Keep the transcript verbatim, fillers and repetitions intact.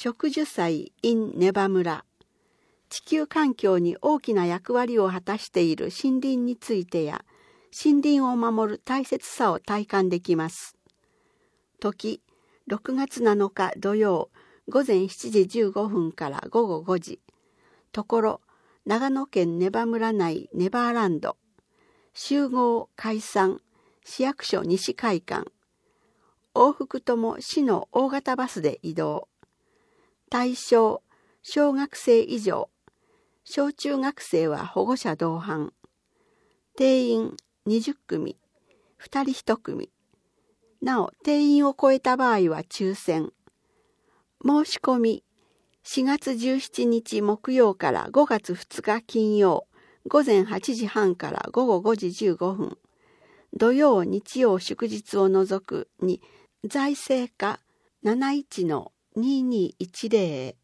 植樹祭 in ネバ村、地球環境に大きな役割を果たしている森林についてや、森林を守る大切さを体感できます。時、ろくがつなのか土曜、午前しちじじゅうごふんからごごごじ。ところ、長野県ネバ村内ネバーランド。集合解散、市役所西会館。往復とも市の大型バスで移動。対象、小学生以上。小中学生は保護者同伴。定員にじゅっくみ、ふたりいち組。なお、定員を超えた場合は抽選。申し込み、しがつじゅうしちにち木曜からごがつふつか金曜、午前はちじはんからごごごじじゅうごふん。土曜、日曜、祝日を除くに、財政課 なないちのににいちゼロ